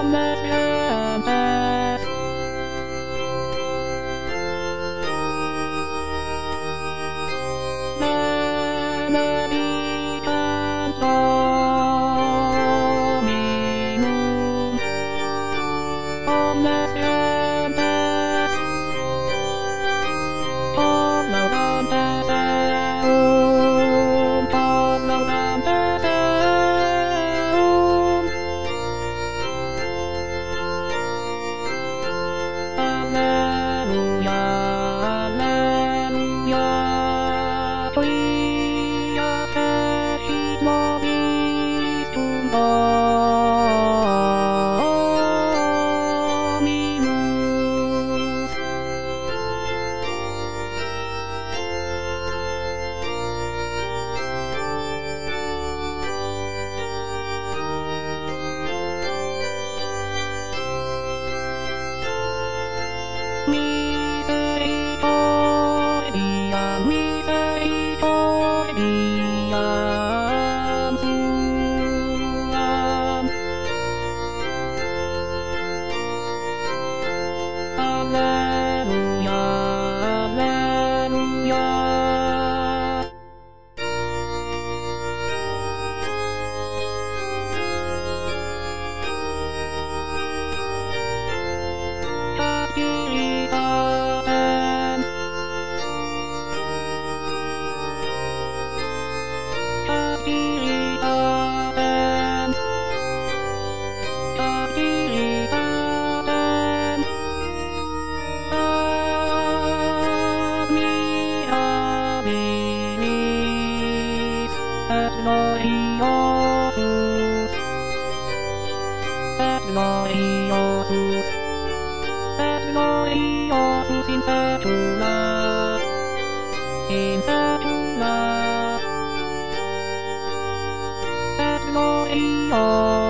omnes gentes. Benedicant Dominum omnes gentes, tot laudantes eum, tot laudantes eum. Alleluia, alleluia, quia fecit nobis tum Dominus. Misericordiam, misericordiam suam. Alleluia, alleluia. Captivitatem, captivitatem, captivitatem, admirabilis et gloriosus, et gloriosus, et gloriosus in saecula, in saecula, et gloriosus